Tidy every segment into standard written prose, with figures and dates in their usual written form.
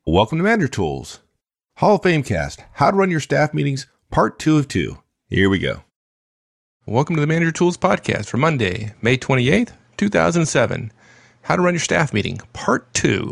Welcome to Manager Tools, Hall of Fame Cast, How to Run Your Staff Meetings, Part 2 of 2. Here we go. Welcome to the Manager Tools Podcast for Monday, May 28th, 2007. How to Run Your Staff Meeting, Part 2.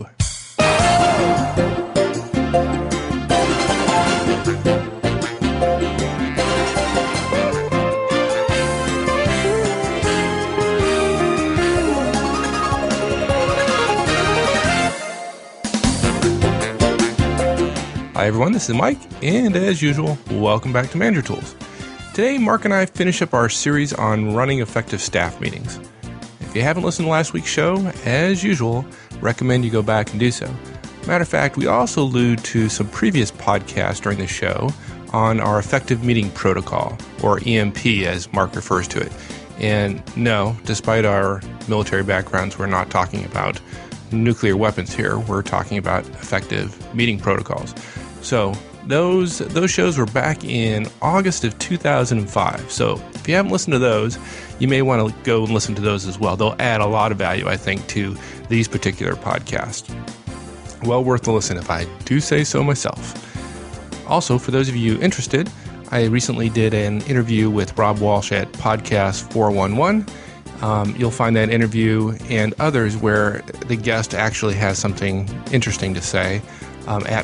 Hi everyone, this is Mike, and as usual, welcome back to Manager Tools. Today, Mark and I finish up our series on running effective staff meetings. If you haven't listened to last week's show, as usual, recommend you go back and do so. Matter of fact, we also allude to some previous podcasts during the show on our effective meeting protocol, or EMP as Mark refers to it. And no, despite our military backgrounds, we're not talking about nuclear weapons here. We're talking about effective meeting protocols. So those shows were back in August of 2005. So if you haven't listened to those, you may want to go and listen to those as well. They'll add a lot of value, I think, to these particular podcasts. Well worth the listen if I do say so myself. Also, for those of you interested, I recently did an interview with Rob Walsh at Podcast 411. You'll find that interview and others where the guest actually has something interesting to say at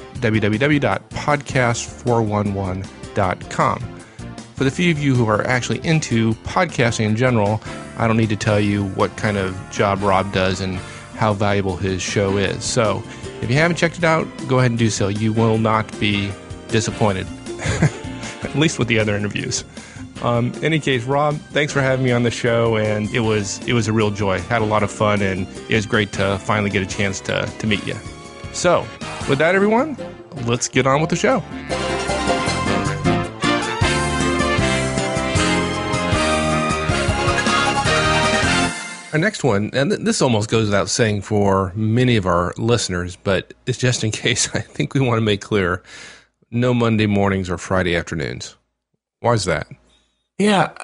www.podcast411.com. For the few of you who are actually into podcasting in general, I don't need to tell you what kind of job Rob does and how valuable his show is. So if you haven't checked it out, go ahead and do so. You will not be disappointed, at least with the other interviews. In any case, Rob, thanks for having me on the show, and it was a real joy. Had a lot of fun, and it was great to finally get a chance to meet you. So, with that, everyone, let's get on with the show. Our next one, and this almost goes without saying for many of our listeners, but it's just in case, I think we want to make clear, no Monday mornings or Friday afternoons. Why is that? Yeah,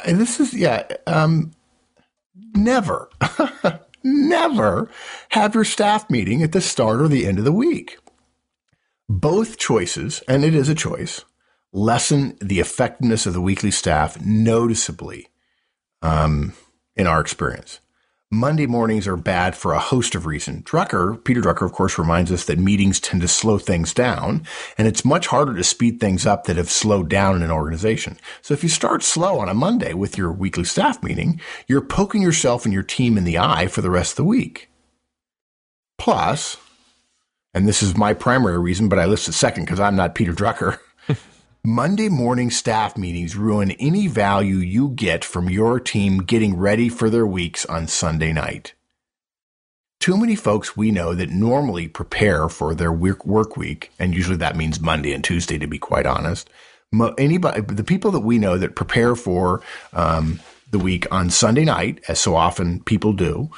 never, never have your staff meeting at the start or the end of the week. Both choices, and it is a choice, lessen the effectiveness of the weekly staff noticeably in our experience. Monday mornings are bad for a host of reasons. Peter Drucker, of course, reminds us that meetings tend to slow things down, and it's much harder to speed things up that have slowed down in an organization. So if you start slow on a Monday with your weekly staff meeting, you're poking yourself and your team in the eye for the rest of the week. Plus, and this is my primary reason, but I list it second because I'm not Peter Drucker, Monday morning staff meetings ruin any value you get from your team getting ready for their weeks on Sunday night. Too many folks we know that normally prepare for their work week, and usually that means Monday and Tuesday, to be quite honest. The people that we know that prepare for the week on Sunday night, as so often people do,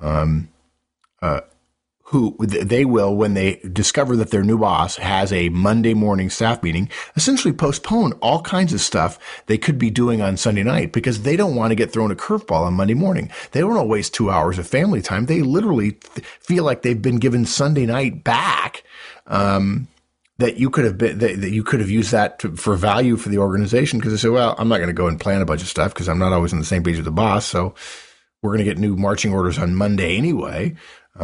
who they will, when they discover that their new boss has a Monday morning staff meeting, essentially postpone all kinds of stuff they could be doing on Sunday night because they don't want to get thrown a curveball on Monday morning. They don't want to waste 2 hours of family time. They literally feel like they've been given Sunday night back, that you could have used that for value for the organization, because they say, well, I'm not going to go and plan a bunch of stuff because I'm not always on the same page with the boss. So we're going to get new marching orders on Monday anyway.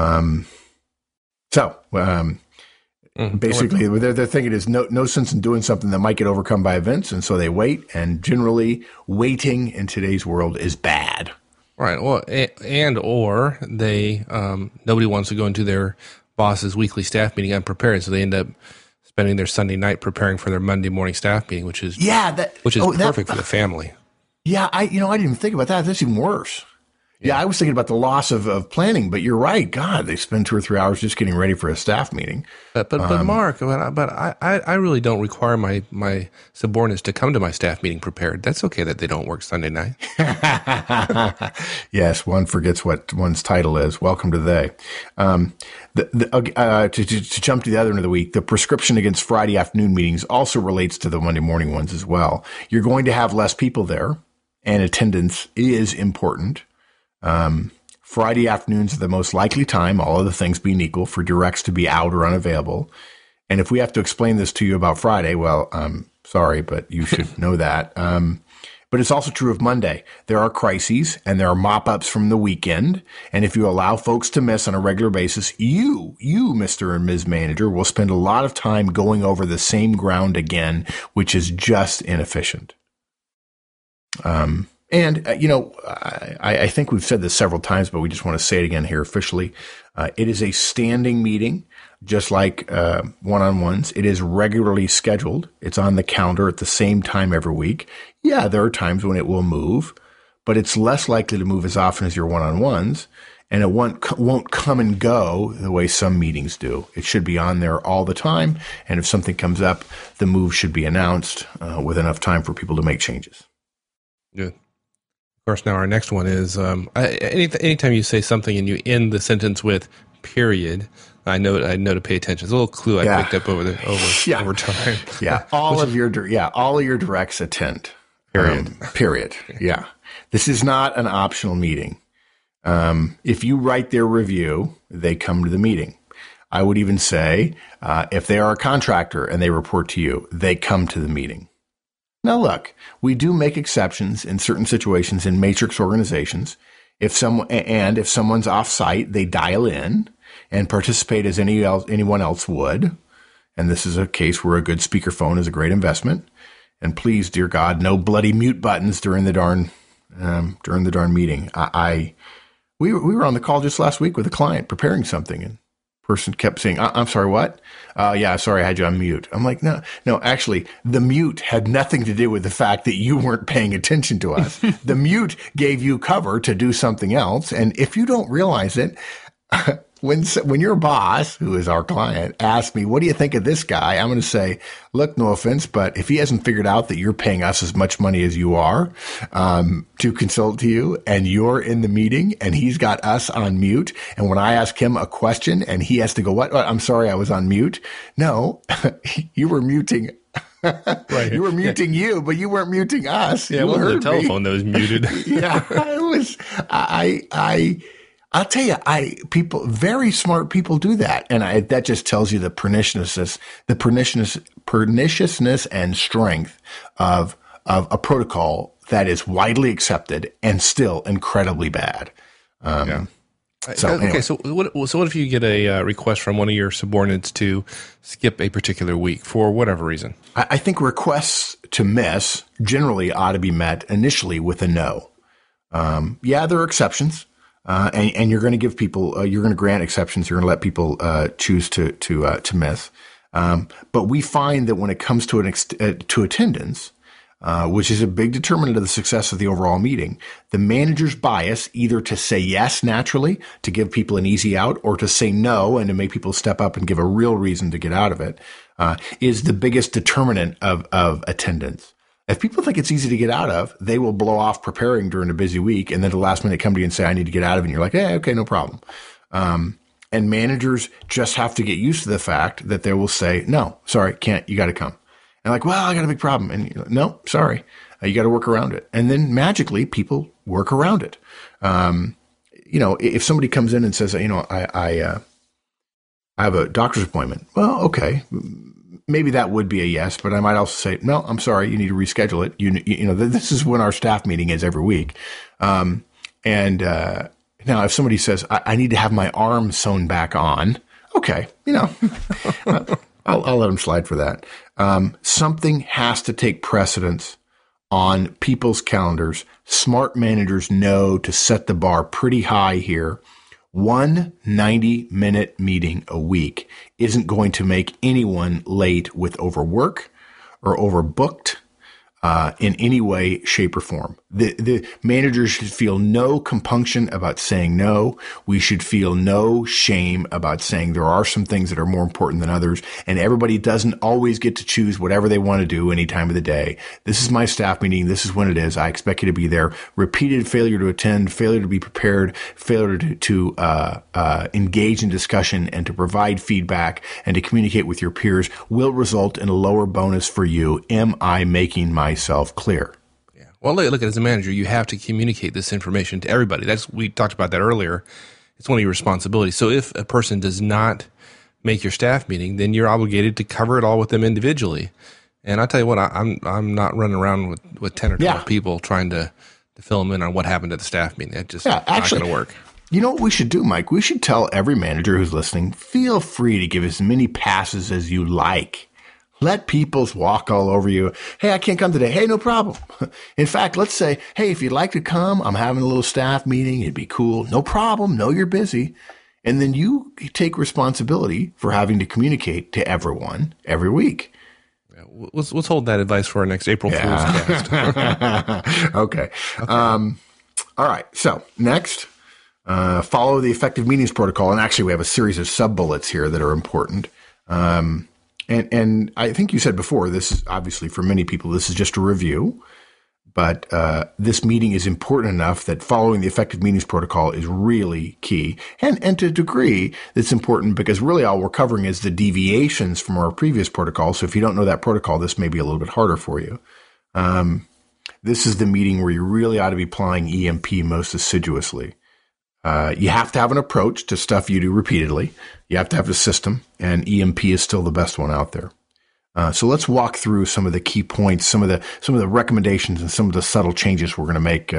Basically, they're thinking there's no sense in doing something that might get overcome by events, and so they wait, and generally waiting in today's world is bad. Right. Well, or they nobody wants to go into their boss's weekly staff meeting unprepared, so they end up spending their Sunday night preparing for their Monday morning staff meeting, which is perfect for the family. Yeah, I didn't even think about that. That's even worse. Yeah, I was thinking about the loss of planning, but you're right. God, they spend 2 or 3 hours just getting ready for a staff meeting. But Mark, I really don't require my subordinates to come to my staff meeting prepared. That's okay that they don't work Sunday night. Yes, one forgets what one's title is. Welcome to they. To jump to the other end of the week, the prescription against Friday afternoon meetings also relates to the Monday morning ones as well. You're going to have less people there, and attendance is important. Friday afternoons are the most likely time, all other things being equal, for directs to be out or unavailable. And if we have to explain this to you about Friday, well, I'm sorry, but you should know that. But it's also true of Monday. There are crises and there are mop-ups from the weekend. And if you allow folks to miss on a regular basis, you, Mr. and Ms. Manager, will spend a lot of time going over the same ground again, which is just inefficient. I think we've said this several times, but we just want to say it again here officially. It is a standing meeting, just like one-on-ones. It is regularly scheduled. It's on the calendar at the same time every week. Yeah, there are times when it will move, but it's less likely to move as often as your one-on-ones, and it won't come and go the way some meetings do. It should be on there all the time, and if something comes up, the move should be announced with enough time for people to make changes. Good. Of course, now our next one is anytime you say something and you end the sentence with "period," I know to pay attention. It's a little clue I picked up over time. Yeah, all of your directs attend. Period. Yeah, this is not an optional meeting. If you write their review, they come to the meeting. I would even say if they are a contractor and they report to you, they come to the meeting. Now, look, we do make exceptions in certain situations in matrix organizations. If someone's off-site, they dial in and participate as anyone else would. And this is a case where a good speakerphone is a great investment. And please, dear God, no bloody mute buttons during the darn meeting. We were on the call just last week with a client preparing something, and person kept saying, I'm sorry, what? Yeah, sorry, I had you on mute. I'm like, no, actually, the mute had nothing to do with the fact that you weren't paying attention to us. The mute gave you cover to do something else. And if you don't realize it, when your boss, who is our client, asks me, what do you think of this guy? I'm going to say, look, no offense, but if he hasn't figured out that you're paying us as much money as you are to consult to you, and you're in the meeting and he's got us on mute, and when I ask him a question and he has to go, what? I'm sorry, I was on mute. No, you were muting. Right. You were muting you, but you weren't muting us. Yeah, it wasn't the telephone that was muted. Yeah, it was. I'll tell you, very smart people do that. And that just tells you the perniciousness and strength of a protocol that is widely accepted and still incredibly bad. Anyway. Okay. So what if you get a request from one of your subordinates to skip a particular week for whatever reason? I think requests to miss generally ought to be met initially with a no. Yeah, there are exceptions. And you're going to give people, you're going to grant exceptions. You're going to let people choose to miss. But we find that when it comes to to attendance, which is a big determinant of the success of the overall meeting, the manager's bias either to say yes naturally to give people an easy out, or to say no and to make people step up and give a real reason to get out of it, is the biggest determinant of attendance. If people think it's easy to get out of, they will blow off preparing during a busy week, and then at the last minute come to you and say, I need to get out of it. And you're like, hey, okay, no problem. And managers just have to get used to the fact that they will say, no, sorry, can't, you got to come. And like, well, I got a big problem. And you're like, no, sorry, you got to work around it. And then magically people work around it. If somebody comes in and says, I have a doctor's appointment. Well, okay. Maybe that would be a yes, but I might also say, no, I'm sorry, you need to reschedule it. This is when our staff meeting is every week. Now if somebody says, I need to have my arm sewn back on, okay, I'll let them slide for that. Something has to take precedence on people's calendars. Smart managers know to set the bar pretty high here. One 90-minute meeting a week isn't going to make anyone late with overwork or overbooked in any way, shape, or form. The managers should feel no compunction about saying no. We should feel no shame about saying there are some things that are more important than others, and everybody doesn't always get to choose whatever they want to do any time of the day. This is my staff meeting. This is when it is. I expect you to be there. Repeated failure to attend, failure to be prepared, failure to engage in discussion and to provide feedback and to communicate with your peers will result in a lower bonus for you. Am I making myself clear? Well, look, as a manager, you have to communicate this information to everybody. We talked about that earlier. It's one of your responsibilities. So if a person does not make your staff meeting, then you're obligated to cover it all with them individually. And I tell you what, I'm not running around with 10 or 12 people trying to fill them in on what happened at the staff meeting. That just not going to work. You know what we should do, Mike? We should tell every manager who's listening, feel free to give as many passes as you like. Let people walk all over you. Hey, I can't come today. Hey, no problem. In fact, let's say, hey, if you'd like to come, I'm having a little staff meeting. It'd be cool. No problem. No, you're busy. And then you take responsibility for having to communicate to everyone every week. Let's hold that advice for our next April Fool's cast. Okay. All right. So next, follow the effective meetings protocol. And actually, we have a series of sub-bullets here that are important. And I think you said before, this is obviously for many people, this is just a review. But this meeting is important enough that following the effective meetings protocol is really key. And to a degree, that's important because really all we're covering is the deviations from our previous protocol. So if you don't know that protocol, this may be a little bit harder for you. This is the meeting where you really ought to be applying EMP most assiduously. You have to have an approach to stuff you do repeatedly. You have to have a system, and EMP is still the best one out there. So let's walk through some of the key points, some of the recommendations, and some of the subtle changes we're going to make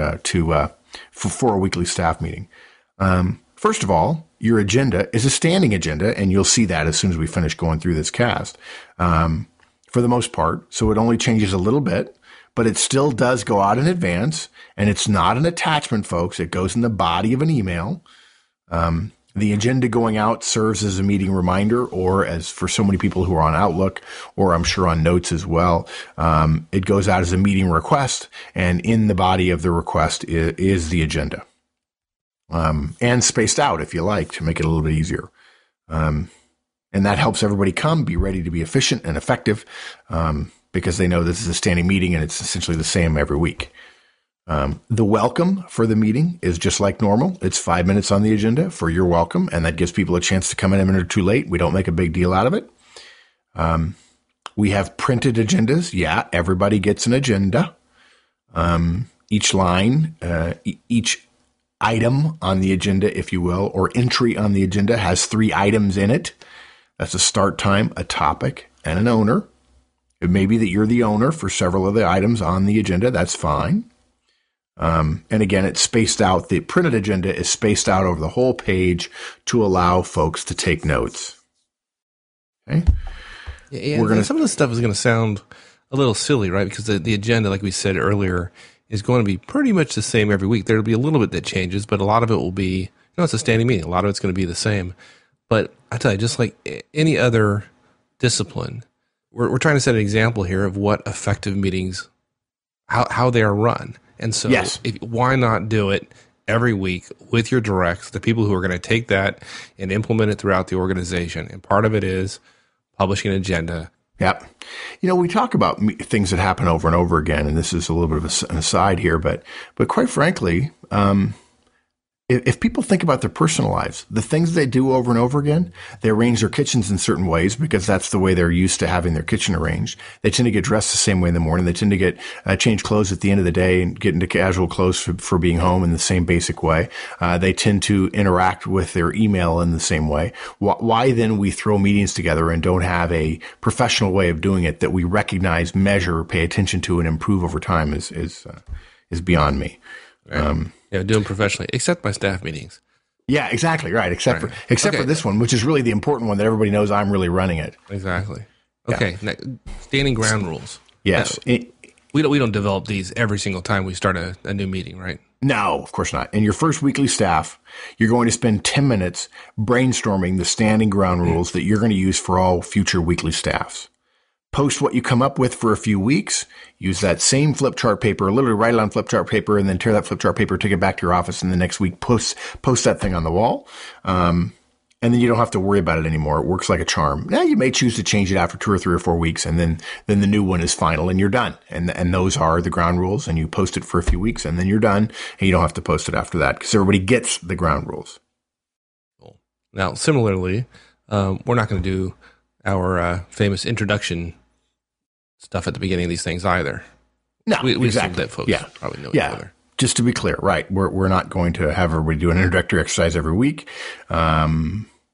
for a weekly staff meeting. First of all, your agenda is a standing agenda, and you'll see that as soon as we finish going through this cast. For the most part, so it only changes a little bit, but it still does go out in advance, and it's not an attachment, folks. It goes in the body of an email. The agenda going out serves as a meeting reminder, or as for so many people who are on Outlook, or I'm sure on Notes as well, it goes out as a meeting request, and in the body of the request is the agenda. And spaced out, if you like, to make it a little bit easier. And that helps everybody be ready to be efficient and effective, because they know this is a standing meeting and it's essentially the same every week. The welcome for the meeting is just like normal. It's 5 minutes on the agenda for your welcome, and that gives people a chance to come in a minute or two late. We don't make a big deal out of it. We have printed agendas. Yeah, everybody gets an agenda. Each line, each item on the agenda, if you will, or entry on the agenda has 3 items in it. That's a start time, a topic, and an owner. It may be that you're the owner for several of the items on the agenda. That's fine. And again, it's spaced out. The printed agenda is spaced out over the whole page to allow folks to take notes. Okay. Yeah, some of this stuff is going to sound a little silly, right? Because the agenda, like we said earlier, is going to be pretty much the same every week. There'll be a little bit that changes, but a lot of it will be, it's a standing meeting. A lot of it's going to be the same. But I tell you, just like any other discipline, we're trying to set an example here of what effective meetings, how they are run. And so why not do it every week with your directs, the people who are going to take that and implement it throughout the organization? And part of it is publishing an agenda. Yep. We talk about things that happen over and over again, and this is a little bit of an aside here, but quite frankly, if people think about their personal lives, the things they do over and over again, they arrange their kitchens in certain ways because that's the way they're used to having their kitchen arranged. They tend to get dressed the same way in the morning. They tend to get change clothes at the end of the day and get into casual clothes for being home in the same basic way. They tend to interact with their email in the same way. Why then we throw meetings together and don't have a professional way of doing it that we recognize, measure, pay attention to, and improve over time is beyond me. Right. Doing professionally, except my staff meetings. Yeah, exactly. Right. Except for this one, which is really the important one that everybody knows I'm really running it. Exactly. Okay. Yeah. Standing ground rules. Yes. We don't develop these every single time we start a new meeting, right? No, of course not. In your first weekly staff, you're going to spend 10 minutes brainstorming the standing ground rules that you're going to use for all future weekly staffs. Post what you come up with for a few weeks. Use that same flip chart paper, literally write it on flip chart paper, and then tear that flip chart paper, take it back to your office, and the next week post that thing on the wall. And then you don't have to worry about it anymore. It works like a charm. Now you may choose to change it after 2 or 3 or 4 weeks, and then the new one is final, and you're done. And those are the ground rules, and you post it for a few weeks, and then you're done, and you don't have to post it after that because everybody gets the ground rules. Cool. Now, similarly, we're not going to do our famous introduction stuff at the beginning of these things either. No, we exactly. That folks probably know each other. Just to be clear, right? We're not going to have everybody do an introductory exercise every week.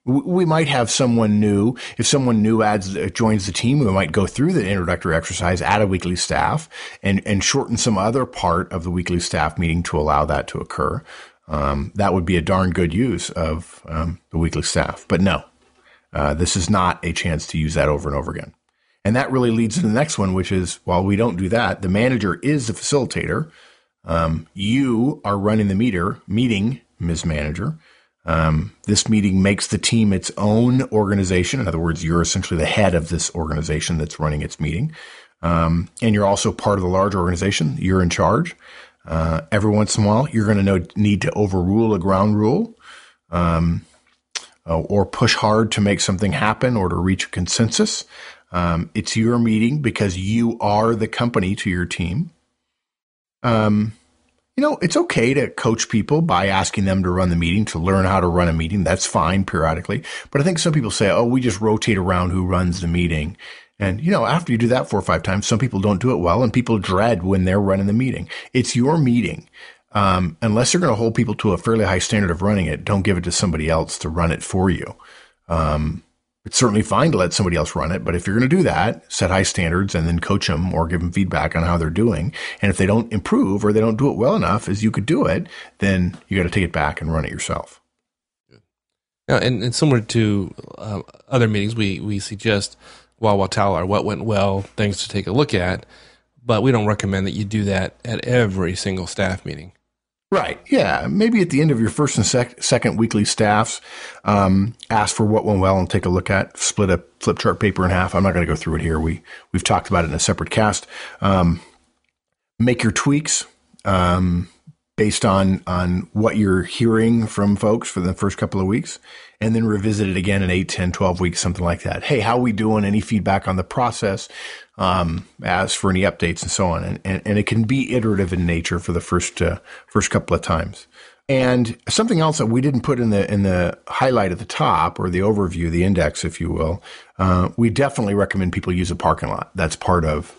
We might have someone new. If someone new joins the team, we might go through the introductory exercise, add a weekly staff, and shorten some other part of the weekly staff meeting to allow that to occur. That would be a darn good use of the weekly staff. But no, this is not a chance to use that over and over again. And that really leads to the next one, which is, while we don't do that, the manager is the facilitator. You are running the meeting, Ms. Manager. This meeting makes the team its own organization. In other words, you're essentially the head of this organization that's running its meeting. And you're also part of the large organization. You're in charge. Every once in a while, you're going to need to overrule a ground rule, or push hard to make something happen or to reach a consensus. It's your meeting because you are the company to your team. It's okay to coach people by asking them to run the meeting, to learn how to run a meeting. That's fine periodically. But I think some people say, we just rotate around who runs the meeting. And, after you do that 4 or 5 times, some people don't do it well and people dread when they're running the meeting. It's your meeting. Unless you're going to hold people to a fairly high standard of running it, don't give it to somebody else to run it for you. It's certainly fine to let somebody else run it, but if you're going to do that, set high standards and then coach them or give them feedback on how they're doing. And if they don't improve or they don't do it well enough as you could do it, then you got to take it back and run it yourself. Yeah, and similar to other meetings, we suggest Wah-Wah Towel or what went well, things to take a look at, but we don't recommend that you do that at every single staff meeting. Right. Yeah. Maybe at the end of your first and second weekly staffs, ask for what went well and take a look at, split a flip chart paper in half. I'm not going to go through it here. We've talked about it in a separate cast. Make your tweaks, based on what you're hearing from folks for the first couple of weeks, and then revisit it again in 8, 10, 12 weeks, something like that. Hey, how are we doing? Any feedback on the process? As for any updates and so on. And it can be iterative in nature for the first couple of times. And something else that we didn't put in the highlight at the top, or the overview, the index, if you will, we definitely recommend people use a parking lot. That's part of,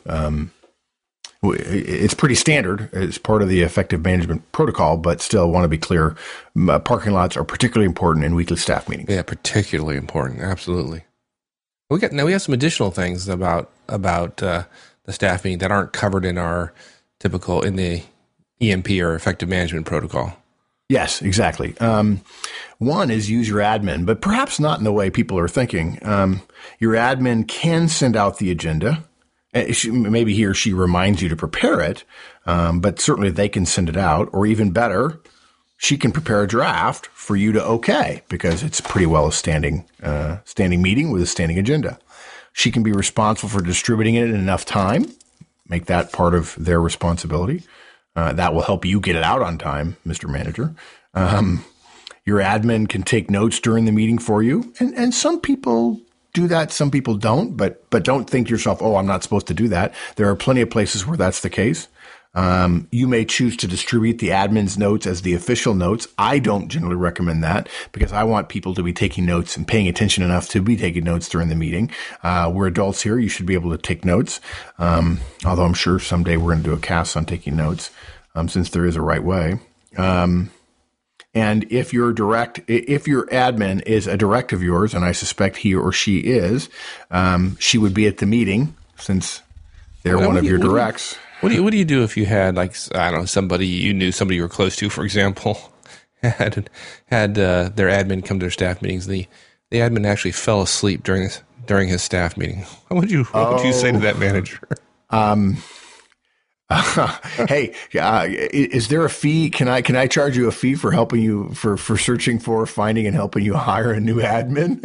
it's pretty standard. It's part of the effective management protocol, but still want to be clear. Parking lots are particularly important in weekly staff meetings. Yeah, particularly important. Absolutely. We have some additional things about the staff meeting that aren't covered in our typical, in the EMP or effective management protocol. Yes, exactly. One is use your admin, but perhaps not in the way people are thinking. Your admin can send out the agenda. Maybe he or she reminds you to prepare it, but certainly they can send it out, or even better, she can prepare a draft for you to okay, because it's pretty well a standing meeting with a standing agenda. She can be responsible for distributing it in enough time, make that part of their responsibility. That will help you get it out on time, Mr. Manager. Your admin can take notes during the meeting for you, and some people do that, some people don't, but don't think to yourself, I'm not supposed to do that. There are plenty of places where that's the case. You may choose to distribute the admin's notes as the official notes. I don't generally recommend that because I want people to be taking notes and paying attention enough to be taking notes during the meeting. We're adults here. You should be able to take notes. Although I'm sure someday we're going to do a cast on taking notes, since there is a right way. And if your admin is a direct of yours, and I suspect he or she is, she would be at the meting since they're one of your directs. What do you do if you had, like, I don't know, somebody you were close to, for example, had their admin come to their staff meetings? The admin actually fell asleep during his staff meeting. What would you say to that manager? Hey, is there a fee? Can I charge you a fee for helping you for searching for, finding, and helping you hire a new admin?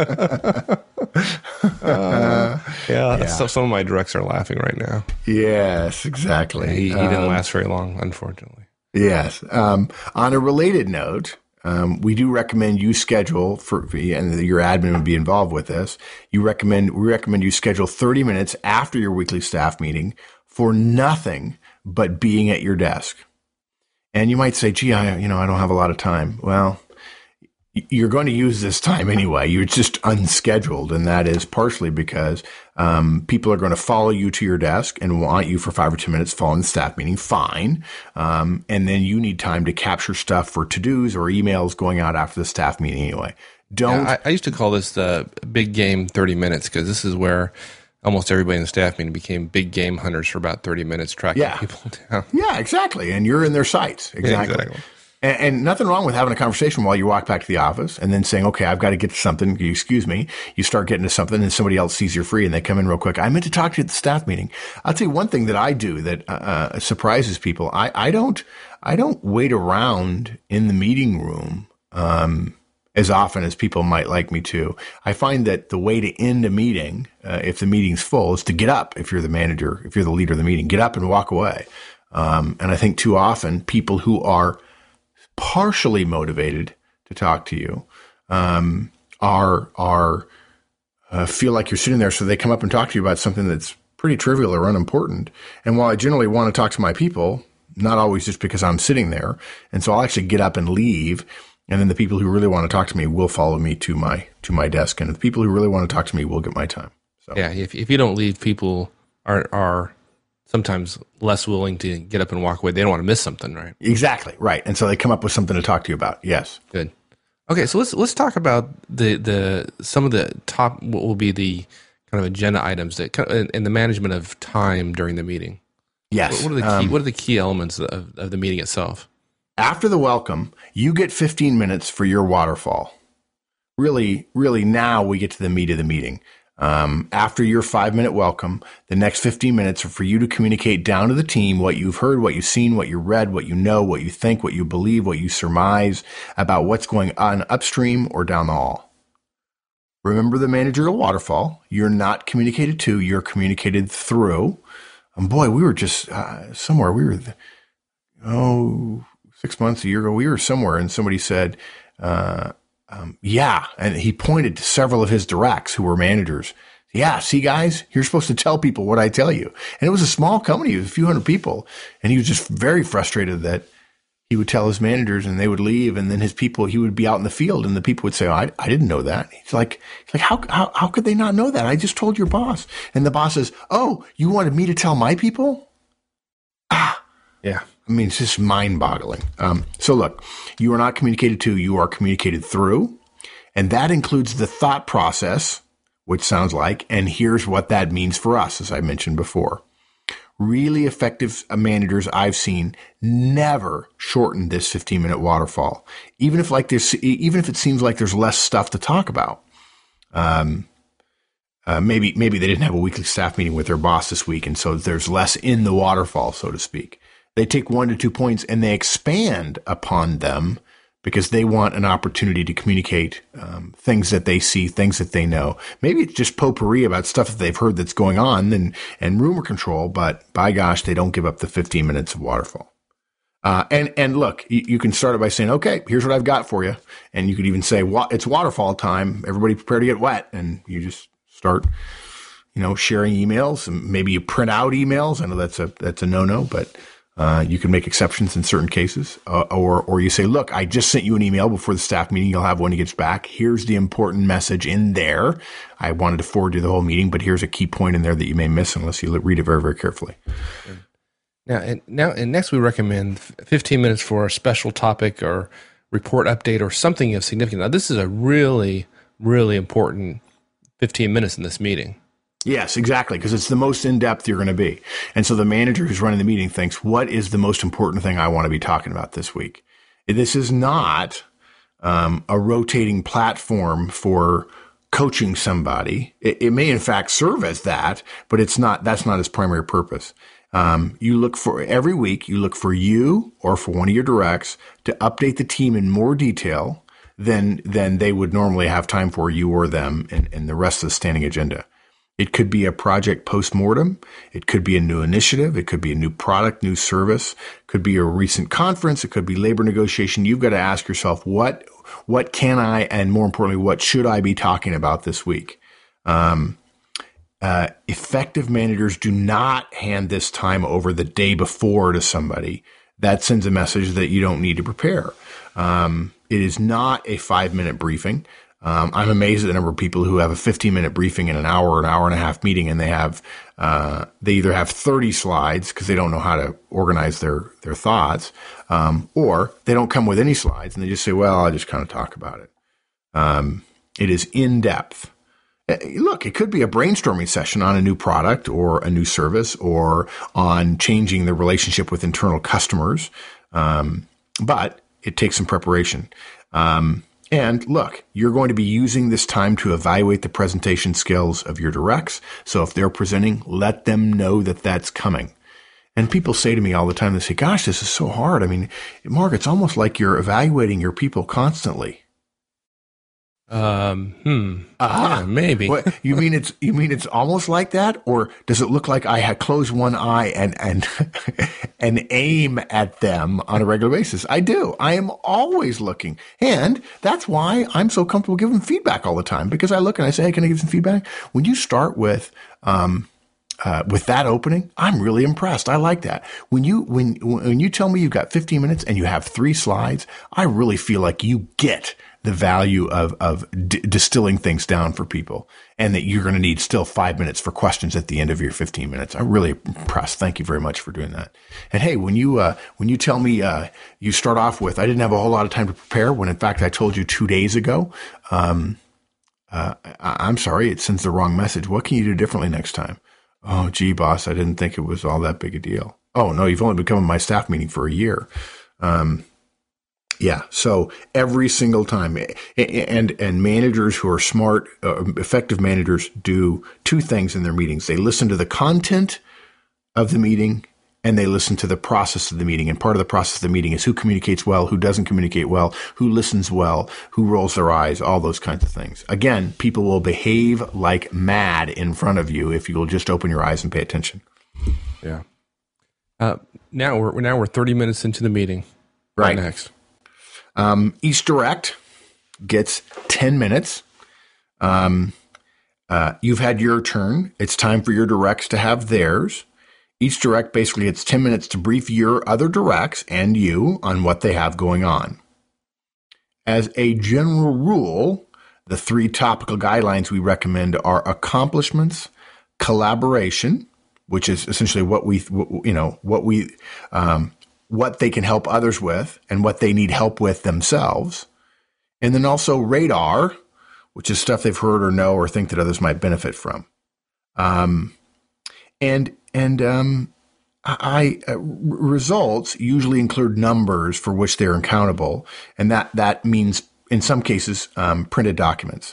Yeah. Some of my directs are laughing right now. Yes, exactly. He didn't last very long, unfortunately. Yes. On a related note, we do recommend you schedule and your admin would be involved with this. We recommend you schedule 30 minutes after your weekly staff meeting for nothing but being at your desk. And you might say, gee, I don't have a lot of time. Well, you're going to use this time anyway. You're just unscheduled. And that is partially because people are going to follow you to your desk and want you for 5 or 10 minutes following the staff meeting. Fine. And then you need time to capture stuff for to-dos or emails going out after the staff meeting anyway. Don't. I used to call this the big game 30 minutes because this is where almost everybody in the staff meeting became big game hunters for about 30 minutes, tracking people down. Yeah, exactly. And you're in their sights. Exactly. Exactly. And nothing wrong with having a conversation while you walk back to the office and then saying, okay, I've got to get to something. Excuse me. You start getting to something and somebody else sees you're free and they come in real quick. I meant to talk to you at the staff meeting. I'll tell you one thing that I do that surprises people. I don't wait around in the meeting room as often as people might like me to. I find that the way to end a meeting, if the meeting's full, is to get up. If you're the manager, if you're the leader of the meeting, get up and walk away. And I think too often people who are partially motivated to talk to you feel like you're sitting there, so they come up and talk to you about something that's pretty trivial or unimportant. And while I generally want to talk to my people, not always just because I'm sitting there, and so I'll actually get up and leave. And then the people who really want to talk to me will follow me to my desk, and the people who really want to talk to me will get my time. So. Yeah, if you don't leave, people are sometimes less willing to get up and walk away. They don't want to miss something, right? Exactly, right. And so they come up with something to talk to you about. Yes. Good. Okay, so let's talk about the some of the top, what will be the kind of agenda items that and the management of time during the meeting. Yes. What are the key elements of the meeting itself? After the welcome, you get 15 minutes for your waterfall. Really, now we get to the meat of the meeting. After your 5-minute welcome, the next 15 minutes are for you to communicate down to the team what you've heard, what you've seen, what you read, what you know, what you think, what you believe, what you surmise about what's going on upstream or down the hall. Remember the managerial waterfall. You're not communicated to, you're communicated through. And boy, we were just somewhere. We were, 6 months, a year ago, we were somewhere, and somebody said, yeah. And he pointed to several of his directs who were managers. Yeah, see, guys, you're supposed to tell people what I tell you. And it was a small company, it was a few hundred people. And he was just very frustrated that he would tell his managers and they would leave. And then his people, he would be out in the field and the people would say, oh, I didn't know that. He's like, how could they not know that? I just told your boss. And the boss says, oh, you wanted me to tell my people? Yeah. I mean, it's just mind-boggling. So look, you are not communicated to, you are communicated through, and that includes the thought process, which sounds like, and here's what that means for us, as I mentioned before. Really effective managers I've seen never shorten this 15-minute waterfall, even if it seems like there's less stuff to talk about. Maybe they didn't have a weekly staff meeting with their boss this week, and so there's less in the waterfall, so to speak. They take 1 to 2 points and they expand upon them because they want an opportunity to communicate things that they see, things that they know. Maybe it's just potpourri about stuff that they've heard that's going on and rumor control, but by gosh, they don't give up the 15 minutes of waterfall. And look, you can start it by saying, okay, here's what I've got for you. And you could even say, it's waterfall time. Everybody prepare to get wet. And you just start, sharing emails, and maybe you print out emails. I know that's a no-no, but you can make exceptions in certain cases, or you say, look, I just sent you an email before the staff meeting. You'll have when he gets back. Here's the important message in there. I wanted to forward you the whole meeting, but here's a key point in there that you may miss unless you read it very, very carefully. And next we recommend 15 minutes for a special topic or report update or something of significance. Now, this is a really, really important 15 minutes in this meeting. Yes, exactly, because it's the most in-depth you're going to be. And so the manager who's running the meeting thinks, what is the most important thing I want to be talking about this week? This is not a rotating platform for coaching somebody. It may, in fact, serve as that, but that's not its primary purpose. Every week, you look for you or for one of your directs to update the team in more detail than they would normally have time for, you or them, and the rest of the standing agenda. It could be a project postmortem. It could be a new initiative. It could be a new product, new service. It could be a recent conference. It could be labor negotiation. You've got to ask yourself, what can I, and more importantly, what should I be talking about this week? Effective managers do not hand this time over the day before to somebody. That sends a message that you don't need to prepare. It is not a 5-minute briefing. I'm amazed at the number of people who have a 15-minute briefing in an hour and a half meeting, and they either have 30 slides because they don't know how to organize their thoughts, or they don't come with any slides and they just say, well, I'll just kind of talk about it. It is in depth. Look, it could be a brainstorming session on a new product or a new service or on changing the relationship with internal customers. But it takes some preparation. And look, you're going to be using this time to evaluate the presentation skills of your directs. So if they're presenting, let them know that that's coming. And people say to me all the time, they say, gosh, this is so hard. I mean, Mark, it's almost like you're evaluating your people constantly. Yeah, maybe. What, you mean it's almost like that, or does it look like I had closed one eye and aim at them on a regular basis? I do. I am always looking, and that's why I'm so comfortable giving feedback all the time, because I look and I say, hey, can I give some feedback? When you start with that opening, I'm really impressed. I like that. When you tell me you've got 15 minutes and you have 3 slides, I really feel like you get the value of distilling things down for people, and that you're going to need still 5 minutes for questions at the end of your 15 minutes. I'm really impressed. Thank you very much for doing that. And hey, when you tell me you start off with, I didn't have a whole lot of time to prepare, when in fact I told you 2 days ago, I'm sorry, it sends the wrong message. What can you do differently next time? Oh, gee, boss, I didn't think it was all that big a deal. Oh, no, you've only been coming to my staff meeting for a year. Yeah. So every single time, and managers who are smart, effective managers do 2 things in their meetings. They listen to the content of the meeting, and they listen to the process of the meeting. And part of the process of the meeting is who communicates well, who doesn't communicate well, who listens well, who rolls their eyes, all those kinds of things. Again, people will behave like mad in front of you if you will just open your eyes and pay attention. Yeah. Now we're 30 minutes into the meeting. Right. Next. Each direct gets 10 minutes. You've had your turn. It's time for your directs to have theirs. Each direct basically gets 10 minutes to brief your other directs and you on what they have going on. As a general rule, the 3 topical guidelines we recommend are accomplishments, collaboration, which is essentially what they can help others with and what they need help with themselves. And then also radar, which is stuff they've heard or know or think that others might benefit from. Results usually include numbers for which they're accountable. And that means in some cases, printed documents.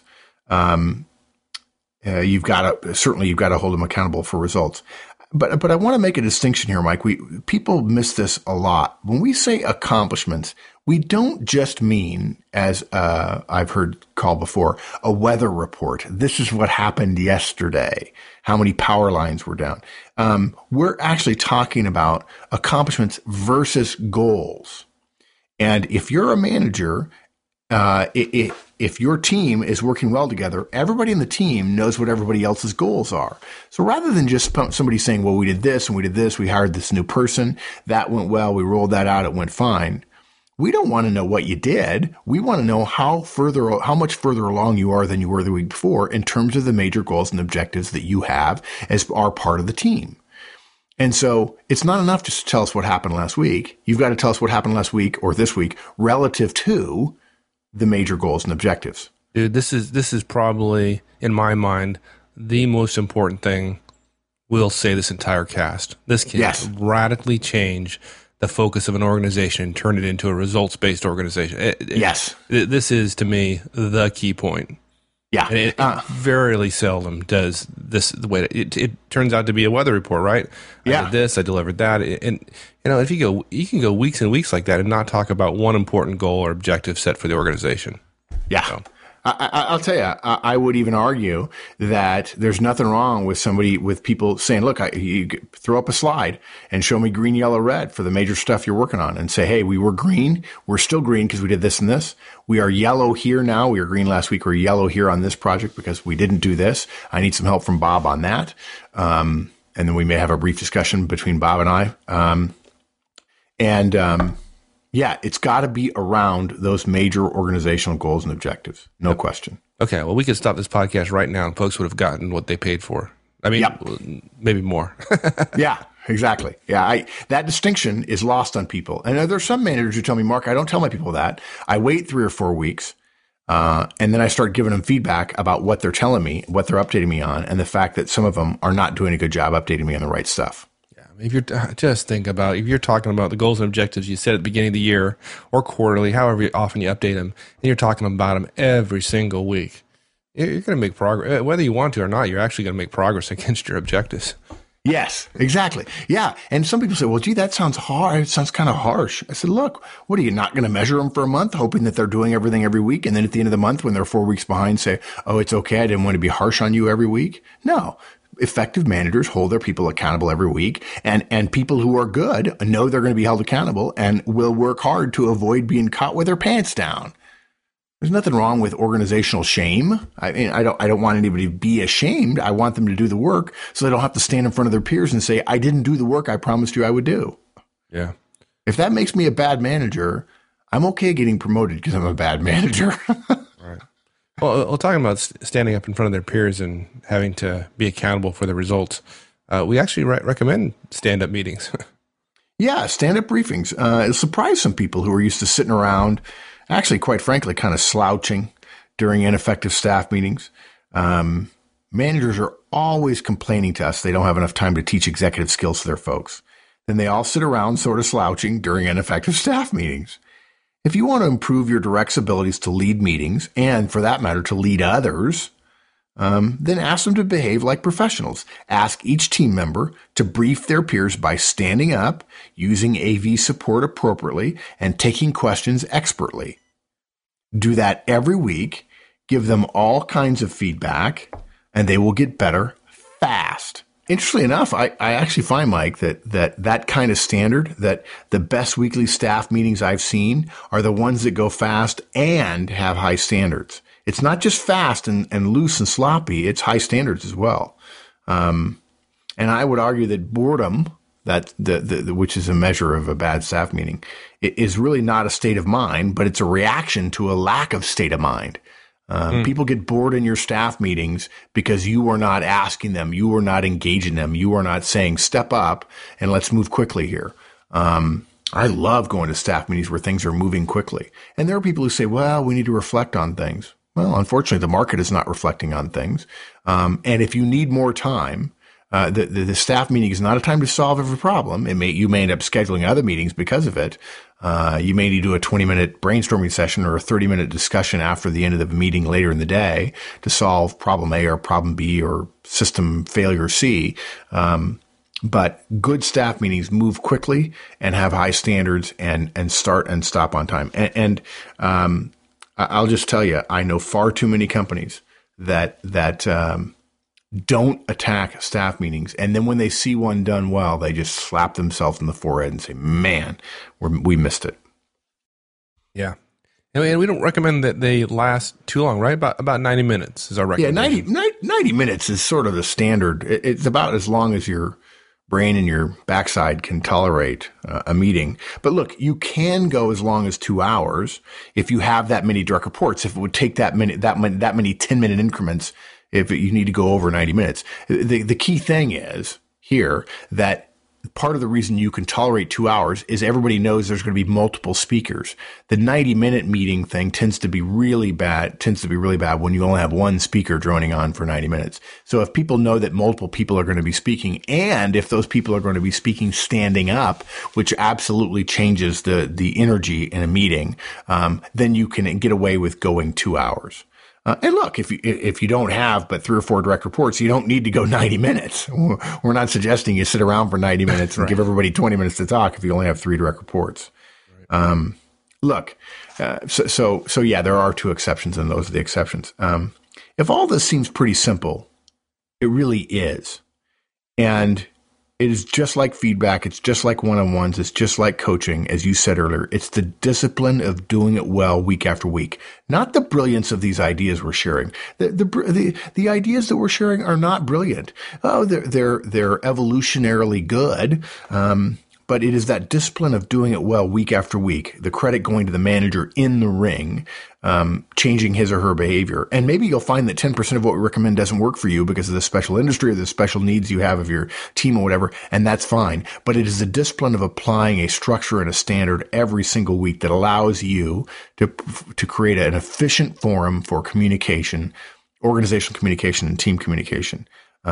You've got to hold them accountable for results. But I want to make a distinction here, Mike. People miss this a lot. When we say accomplishments, we don't just mean, as I've heard called before, a weather report. This is what happened yesterday. How many power lines were down? We're actually talking about accomplishments versus goals. And if you're a manager, if your team is working well together, everybody in the team knows what everybody else's goals are. So rather than just somebody saying, well, we did this and we did this, we hired this new person, that went well, we rolled that out, it went fine. We don't want to know what you did. We want to know how much further along you are than you were the week before in terms of the major goals and objectives that you have as are part of the team. And so it's not enough just to tell us what happened last week. You've got to tell us what happened last week or this week relative to the major goals and objectives. Dude, this is probably, in my mind, the most important thing we'll say this entire cast. This can radically change the focus of an organization and turn it into a results-based organization. This is, to me, the key point. Yeah. And it very seldom does this the way it turns out to be a weather report, right? I did this, I delivered that. And if you can go weeks and weeks like that and not talk about one important goal or objective set for the organization. Yeah. So. I'll tell you, I would even argue that there's nothing wrong with people saying, look, you throw up a slide and show me green, yellow, red for the major stuff you're working on and say, hey, we were green. We're still green because we did this and this. We are yellow here now. We were green last week. We're yellow here on this project because we didn't do this. I need some help from Bob on that. And then we may have a brief discussion between Bob and I. Yeah, it's got to be around those major organizational goals and objectives. No question. Okay, well, we could stop this podcast right now and folks would have gotten what they paid for. I mean, maybe more. Yeah, exactly. Yeah, that distinction is lost on people. And there's some managers who tell me, Mark, I don't tell my people that. I wait 3 or 4 weeks. And then I start giving them feedback about what they're telling me, what they're updating me on, and the fact that some of them are not doing a good job updating me on the right stuff. Yeah, if you're just think about if you're talking about the goals and objectives you set at the beginning of the year or quarterly, however often you update them, and you're talking about them every single week, you're going to make progress. Whether you want to or not, you're actually going to make progress against your objectives. Yes, exactly. Yeah. And some people say, well, gee, that sounds hard. It sounds kind of harsh. I said, look, what are you not going to measure them for a month, hoping that they're doing everything every week? And then at the end of the month, when they're 4 weeks behind, say, oh, it's okay. I didn't want to be harsh on you every week. No. Effective managers hold their people accountable every week. And people who are good know they're going to be held accountable and will work hard to avoid being caught with their pants down. There's nothing wrong with organizational shame. I mean, I don't want anybody to be ashamed. I want them to do the work so they don't have to stand in front of their peers and say, I didn't do the work I promised you I would do. Yeah. If that makes me a bad manager, I'm okay getting promoted because I'm a bad manager. Right. Well, talking about standing up in front of their peers and having to be accountable for the results, we actually recommend stand-up meetings. Yeah, stand-up briefings. It'll surprise some people who are used to sitting around, actually, quite frankly, kind of slouching during ineffective staff meetings. Managers are always complaining to us they don't have enough time to teach executive skills to their folks. Then they all sit around sort of slouching during ineffective staff meetings. If you want to improve your direct's abilities to lead meetings, and for that matter, to lead others, then ask them to behave like professionals. Ask each team member to brief their peers by standing up, using AV support appropriately, and taking questions expertly. Do that every week. Give them all kinds of feedback, and they will get better fast. Interestingly enough, I actually find, Mike, that kind of standard, that the best weekly staff meetings I've seen are the ones that go fast and have high standards. It's not just fast and loose and sloppy. It's high standards as well. And I would argue that boredom, that which is a measure of a bad staff meeting, it is really not a state of mind, but it's a reaction to a lack of state of mind. People get bored in your staff meetings because you are not asking them, you are not engaging them, you are not saying, step up and let's move quickly here. I love going to staff meetings where things are moving quickly. And there are people who say, well, we need to reflect on things. Well, unfortunately, the market is not reflecting on things. And if you need more time, the staff meeting is not a time to solve every problem. You may end up scheduling other meetings because of it. You may need to do a 20-minute brainstorming session or a 30-minute discussion after the end of the meeting later in the day to solve problem A or problem B or system failure C. But good staff meetings move quickly and have high standards and start and stop on time. And I'll just tell you, I know far too many companies that don't attack staff meetings. And then when they see one done well, they just slap themselves in the forehead and say, man, we missed it. Yeah. And we don't recommend that they last too long, right? About 90 minutes is our recommendation. Yeah, 90 minutes is sort of the standard. It's about as long as your brain and your backside can tolerate a meeting. But look, you can go as long as 2 hours if you have that many direct reports. If it would take that many 10-minute increments, if you need to go over 90 minutes. The key thing is here that part of the reason you can tolerate 2 hours is everybody knows there's going to be multiple speakers. The 90-minute meeting thing tends to be really bad when you only have one speaker droning on for 90 minutes. So if people know that multiple people are going to be speaking, and if those people are going to be speaking standing up, which absolutely changes the energy in a meeting, then you can get away with going 2 hours. And look, if you don't have but 3 or 4 direct reports, you don't need to go 90 minutes. We're not suggesting you sit around for 90 minutes and give everybody 20 minutes to talk if you only have 3 direct reports. Right. Look, so yeah, there are 2 exceptions, and those are the exceptions. If all this seems pretty simple, it really is. And it is just like feedback. It's just like one-on-ones. It's just like coaching, as you said earlier. It's the discipline of doing it well week after week, not the brilliance of these ideas we're sharing. The ideas that we're sharing are not brilliant. Oh, they're evolutionarily good. but it is that discipline of doing it well week after week, the credit going to the manager in the ring, changing his or her behavior. And maybe you'll find that 10% of what we recommend doesn't work for you because of the special industry or the special needs you have of your team or whatever, and that's fine. But it is the discipline of applying a structure and a standard every single week that allows you to create an efficient forum for communication, organizational communication, and team communication.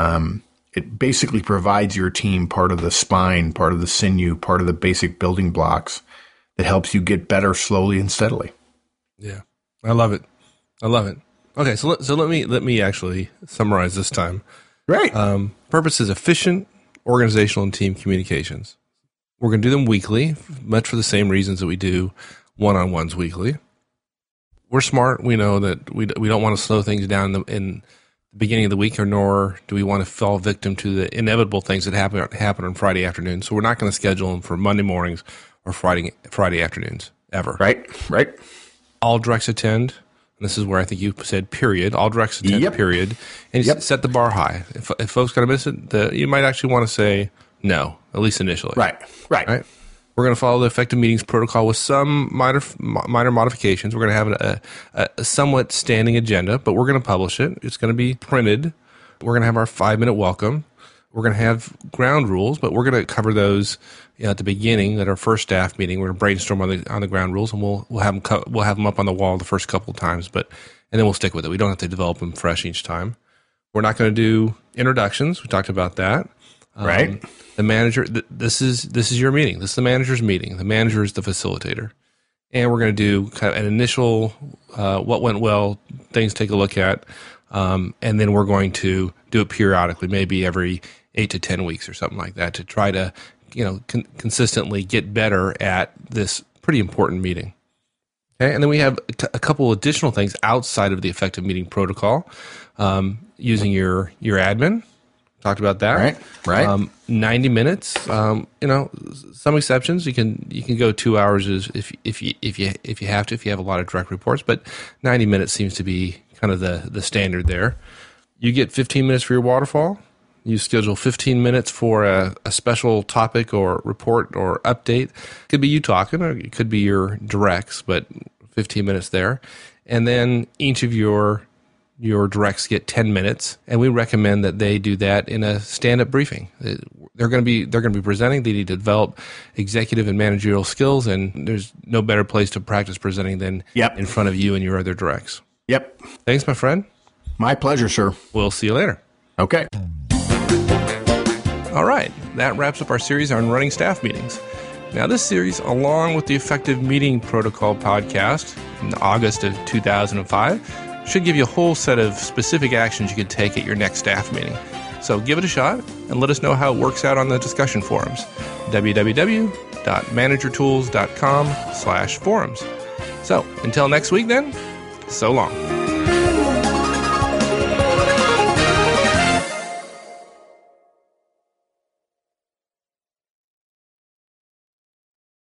It basically provides your team part of the spine, part of the sinew, part of the basic building blocks that helps you get better slowly and steadily. Yeah, I love it. I love it. Okay, so let me actually summarize this time. Right. Purpose is efficient organizational and team communications. We're going to do them weekly, much for the same reasons that we do one-on-ones weekly. We're smart. We know that we don't want to slow things down in the beginning of the week, nor do we want to fall victim to the inevitable things that happen on Friday afternoon. So we're not going to schedule them for Monday mornings or Friday afternoons ever. Right. All directs attend. And this is where I think you said period. All directs attend, period. And you set the bar high. If folks got to miss it, you might actually want to say no, at least initially. Right. We're going to follow the effective meetings protocol with some minor modifications. We're going to have a somewhat standing agenda, but we're going to publish it. It's going to be printed. We're going to have our 5-minute welcome. We're going to have ground rules, but we're going to cover those at the beginning at our first staff meeting. We're going to brainstorm on the ground rules, and we'll have them up on the wall the first couple of times, and then we'll stick with it. We don't have to develop them fresh each time. We're not going to do introductions. We talked about that. Right. The manager, this is your meeting. This is the manager's meeting. The manager is the facilitator. And we're going to do kind of an initial, what went well, things to take a look at. And then we're going to do it periodically, maybe every 8 to 10 weeks or something like that, to try to, consistently get better at this pretty important meeting. Okay. And then we have a couple additional things outside of the effective meeting protocol, using your admin. Talked about that. Right. 90 minutes. Some exceptions. You can go 2 hours if you have to, if you have a lot of direct reports, but 90 minutes seems to be kind of the standard there. You get 15 minutes for your waterfall. You schedule 15 minutes for a special topic or report or update. It could be you talking, or it could be your directs, but 15 minutes there. And then each of your directs get 10 minutes, and we recommend that they do that in a stand-up briefing. They're going to be presenting. They need to develop executive and managerial skills, and there's no better place to practice presenting than in front of you and your other directs. Yep. Thanks, my friend. My pleasure, sir. We'll see you later. Okay. All right. That wraps up our series on running staff meetings. Now, this series, along with the Effective Meeting Protocol podcast in August of 2005, should give you a whole set of specific actions you can take at your next staff meeting. So give it a shot and let us know how it works out on the discussion forums, www.managertools.com/forums. So until next week then, so long.